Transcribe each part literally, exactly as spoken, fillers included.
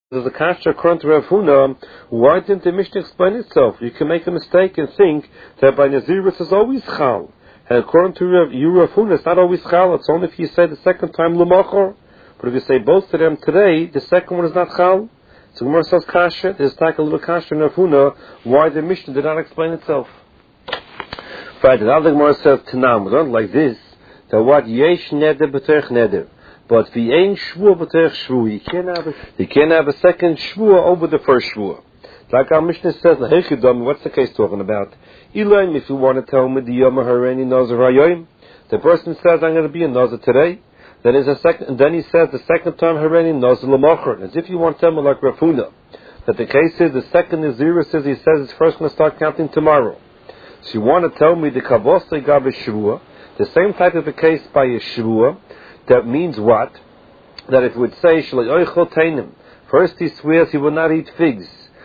There's a kasha according to Rav Huna. Why didn't the Mishnah explain itself? You can make a mistake and think that by Nazirus is always chal. And according to Rav, you Rav Huna, it's not always chal. It's only if you say the second time l'machor. But if you say both of them today, the second one is not chal. So Gemara says kasha. There's like a little kasha in Rav Huna. Why the Mishnah did not explain itself? Right. Now the Gemara says Tanam. We don't like this. That what yesh neder b'terech neder. But if you ain't shvua b'terech shvua, you can't have a, you can't have a second shvua over the first shvua. Like our Mishnah says, what's the case talking about? Elaine, if you want to tell me the Yom HaReni Nazir Hayoim, the person says, I'm going to be a Nazir today. Then is a second, and then he says the second time Hareni Nazir L'machar. As if you want to tell me like Rav Huna, that the case is the second Nazir says he says it's first going to start counting tomorrow. So you want to tell me the Kavos Gab Shvua, the same type of a case by a Shvua. That means what? That if it would say, first he swears he will not eat figs,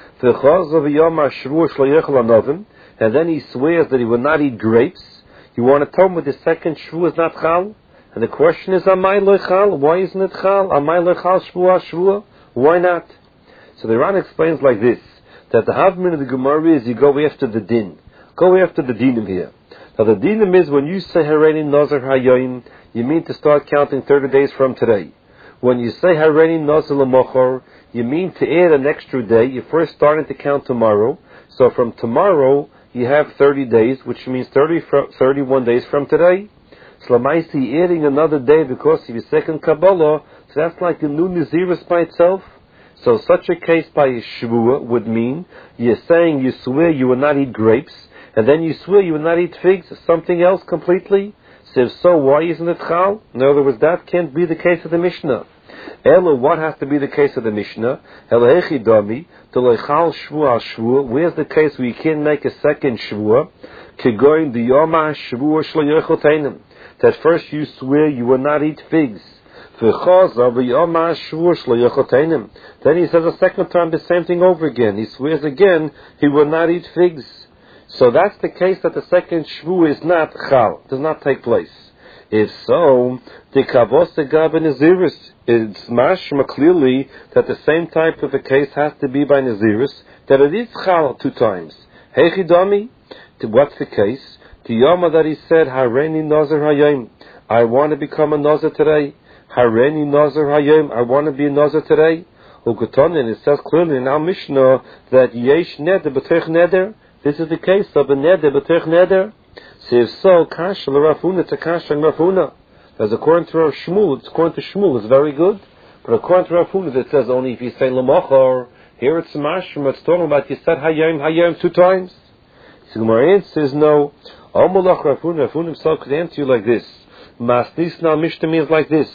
and then he swears that he will not eat grapes. You want to tell me the second shvu is not chal? And the question is, amay lo chal? Why isn't it chal? Amay lo chal shvua shvua? Why not? So the Ran explains like this, that the havmin of the Gemara is you go after the din. Go after the dinim here. Now the dinim is when you say Hareni Nazir Hayoim, you mean to start counting thirty days from today. When you say Hareni Nazir L'machor, you mean to add an extra day. You're first starting to count tomorrow. So from tomorrow, you have thirty days, which means thirty, thirty-one days from today. So Lamaisi adding another day because of your second Kabbalah, so that's like a new Nazirus by itself. So such a case by a Shvua would mean you're saying you swear you will not eat grapes, and then you swear you will not eat figs, something else completely. So if so, why isn't it chal? In other words, that can't be the case of the Mishnah. Elo, what has to be the case of the Mishnah? Elo hechi dami, to chal shvua al shvua. Where's the case where you can't make a second shvua? Kegoin the yoma shvua shlo yochel teinim. That first you swear you will not eat figs. V'chaza v'yoma shvua shlo yochel teinim. Then he says a second time the same thing over again. He swears again he will not eat figs. So that's the case that the second shvu is not chal, does not take place. If so, the kavos gab Nazirus, it's mashma clearly that the same type of a case has to be by Nazirus, that it is chal two times. Heichidami, what's the case? The yoma that he said, Hareni Nazir Hayom, I want to become a Nazir today. Hareni Nazir Hayom, I want to be a Nazir today. Ukotonin, it says clearly in our Mishnah that yesh neder b'terech neder. This is the case of a neder b'terech neder. So if so, kasha l'Rav Huna, it's a kasha in Rav Huna. As according to Rav Shmuel, it's according to Shmuel, it's very good. But according to Rav Huna, it says only if you say l'machor. Here it's mashma, it's talking about you said hayom, hayom two times. So Gemara says no. Omolach Rav Huna, Rav Huna himself could answer you like this. Masnis na Mishnah means like this.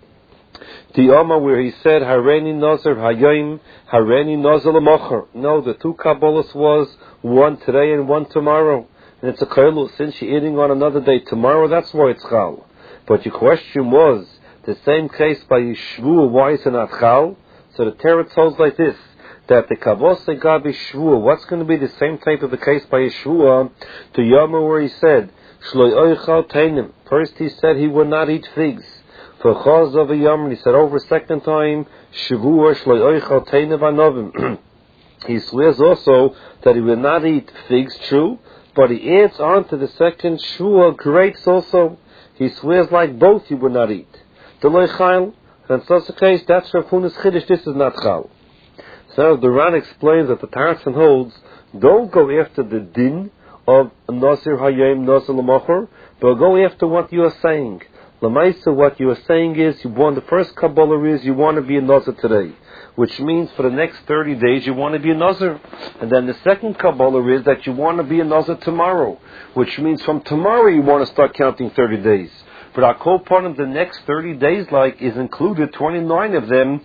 The Oma where he said Hareni Nazir Hayom, Hareni Nazir L'machor. No, the two Kabbalahs was one today and one tomorrow. And it's a kailu, since you're eating on another day tomorrow, that's why it's chal. But your question was, the same case by Yishvua, why is it not chal? So the Torah tells like this, that the Kavos Gab Yishvua, what's going to be the same type of a case by Yishvua, to Yoma where he said, Shloi Oichal Teinim. First he said he would not eat figs. For Chaz of a Yom, he said over a second time, Shavua Shloi Oichal Teinim Anovim. He swears also that he will not eat figs, true, but he adds on to the second shvua grapes also. He swears like both he will not eat. The loy chayil, and in such a case, that's Rav Huna's chiddush, this is not chal. So the Ran explains that the Tarsan holds, don't go after the din of Nazir Hayom, Nazir L'machor, but go after what you are saying. L'maisa, what you are saying is, you want the first Kabbalah is, you want to be a Nazir today. Which means for the next thirty days you want to be a Nazir. And then the second Kabbalah is that you want to be a Nazir tomorrow. Which means from tomorrow you want to start counting thirty days. But our whole part of the next thirty days like is included twenty-nine of them.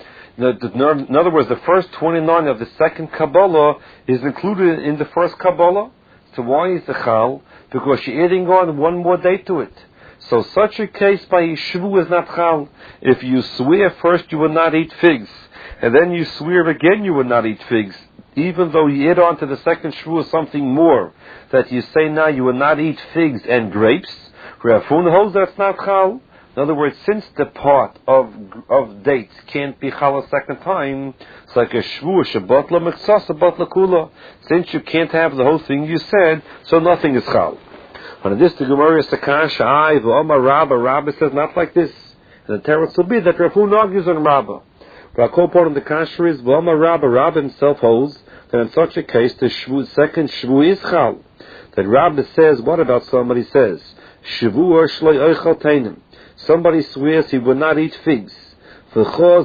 In other words, the first twenty-nine of the second Kabbalah is included in the first Kabbalah. So why is the chal? Because you're adding on one more day to it. So such a case by Yishvu is not chal. If you swear first you will not eat figs, and then you swear again you will not eat figs, even though you add on to the second shvua something more, that you say now you will not eat figs and grapes, Rav Huna holds that's not chal. In other words, since the part of of dates can't be chal a second time, it's like a shvu shabat la mitzvah shabat la kula. Since you can't have the whole thing you said, so nothing is chal. And this the Gemara is the kasha. I v'omar Rabba. Rabba says not like this. And the teretz will be that Rav Huna argues on Rabba. But I call part of the kasha is v'omar Rabba. Rabba himself holds that in such a case the shvu, second shvu is chal. That Rabba says, what about somebody says shvu or shloi oichal teinim? Somebody swears he will not eat figs. And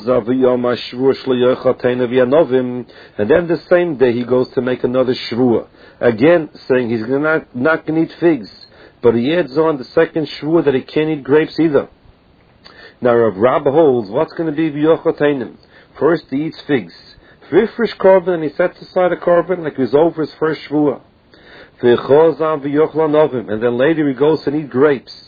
then the same day he goes to make another shvuah. Again, saying he's not, not going to eat figs. But he adds on the second shvuah that he can't eat grapes either. Now Rav Rabba holds, what's going to be v'yochotainim? First he eats figs. V'ifrish korban, and he sets aside a korban like he was over his first shvuah. And then later he goes and eat grapes.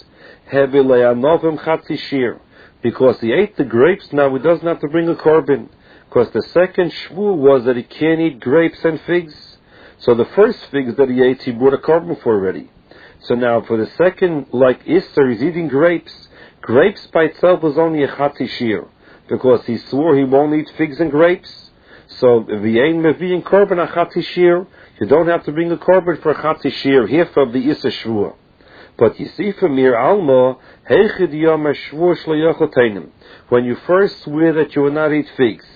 Because he ate the grapes, now he doesn't have to bring a korban. Because the second shvu was that he can't eat grapes and figs. So the first figs that he ate, he brought a korban for already. So now for the second, like Easter, he's eating grapes. Grapes by itself was only a chatzi shir, because he swore he won't eat figs and grapes. So if he ain't mevi'in korban a chatzi shir, you don't have to bring a korban for a chatzi shir here from the Easter shvuah. But you see from here, Alma, when you first swear that you will not eat figs,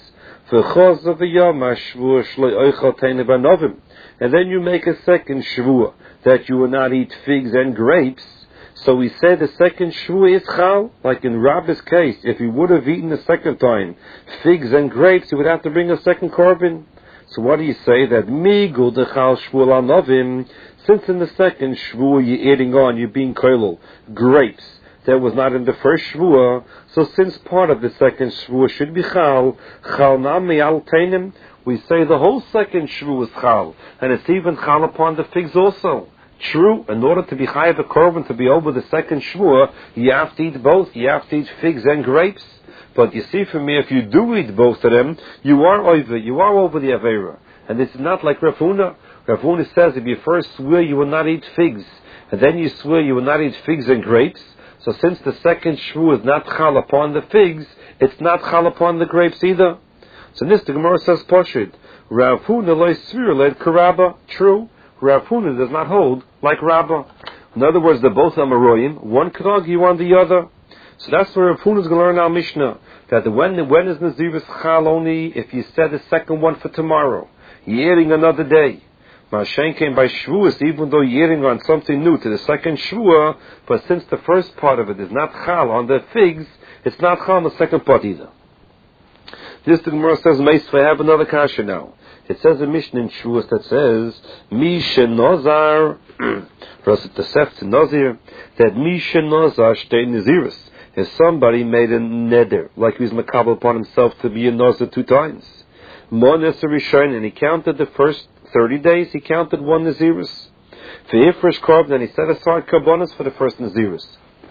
and then you make a second shvuah that you will not eat figs and grapes, so we say the second shvuah is chal, like in Rabbi's case, if he would have eaten the second time figs and grapes, he would have to bring a second korban. So what do you say? That migul dechal shvuah anovim, since in the second shvuah you're adding on, you're being koilel, grapes, that was not in the first shvuah, so since part of the second shvuah should be chal, chal nami al teinim, we say the whole second shvuah is chal, and it's even chal upon the figs also. True, in order to be chayav a korban, to be over the second shvuah, you have to eat both, you have to eat figs and grapes. But you see from me, if you do eat both of them, you are over, you are over the Aveira. And this is not like Rav Huna. Rav Huna says if you first swear you will not eat figs, and then you swear you will not eat figs and grapes, so since the second shvu is not chal upon the figs, it's not chal upon the grapes either. So this the Gemara says Pashid. Rav Huna loy svir led karabba. True, Rav Huna does not hold like Rabba. In other words, they're both Amaroyim. One could argue on the other. So that's where Rav Huna is going to learn our Mishnah. That the, when, when is Nazirus Chal only if you said the second one for tomorrow. You're adding another day. Mashen came by Shavuos, even though you're adding on something new to the second Shavuot, but since the first part of it is not Chal on the figs, it's not Chal on the second part either. This the Gemara says, Meisvei, I have another kasha now. It says a Mishnah in Shavuos that says, Misha Nozar, Rasit Tosefta Nazir, that Misha Nozar Shtei Naziris. If somebody made a neder, like he was makabel upon himself to be a Nazir two times, Mones Rishon, and he counted the first thirty days, he counted one Naziris. For Ifresh Korb, then he set aside Karbonis for the first Naziris.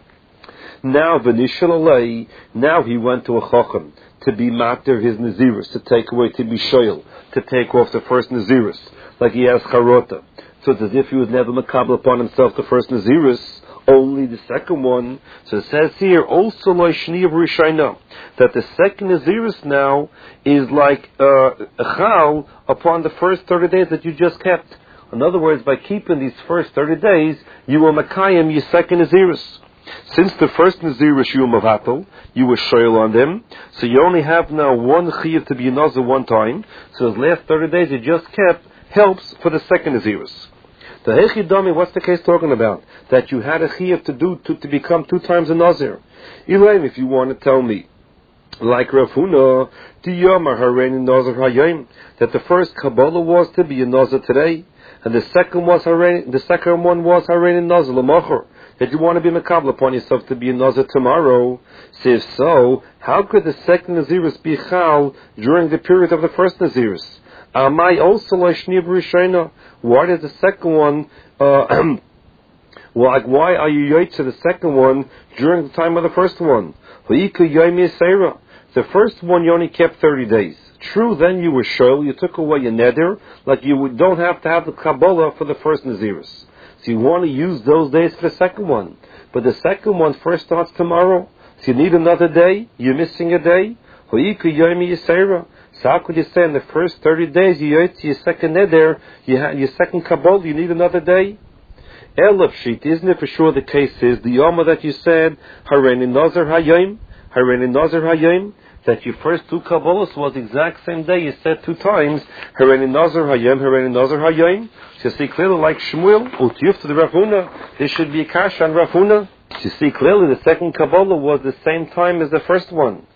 Now, Venishal Alei, now he went to a Chochem to be matter his Naziris, to take away, to be shoyel, to take off the first Naziris, like he has Charota. So it's as if he was never makabel upon himself the first Naziris, only the second one. So it says here, also lo shni of Rishayna, that the second Naziris now is like uh, a chal upon the first thirty days that you just kept. In other words, by keeping these first thirty days, you will makayim your second Naziris. Since the first Naziris you were mavatal, you were shoyel on them, so you only have now one chiyuv to be a nazir one time, so the last thirty days you just kept helps for the second Naziris. The Hechidami, what's the case talking about? That you had a chiyuv to do to, to become two times a nazir. Elaim, if you want to tell me, like Rav Huna, Tiyamar Harein Nazir Hayim, that the first Kabbalah was to be a nazir today, and the second was Harein, the second one was Harein Nazir Lamachor, that you want to be makabel upon yourself to be a nazir tomorrow. So if so, how could the second Naziris be chal during the period of the first Naziris? Amai also leishniv rishayna. Why does the second one? Uh, well, like why are you yoyt to the second one during the time of the first one? The first one you only kept thirty days. True, then you were shoyl, you took away your neder, like you don't have to have the Kabbalah for the first Naziris. So you want to use those days for the second one. But the second one first starts tomorrow. So you need another day, you're missing a day. Ho'iku yomi yisera. So how could you say in the first thirty days, you yotzi your second neder, you have your second kabbalah, you need another day? Elef sheet, isn't it for sure the case is, the yoma that you said, Hareni Nazar Hayom, Hareni Nazar Hayom, that your first two kabbalahs was the exact same day, you said two times, Hareni Nazar Hayom, Hareni Nazar Hayom. So you see clearly like Shmuel, Utiyuf to the Rav Huna, there should be a kasha on Rav Huna. You see clearly the second kabbalah was the same time as the first one.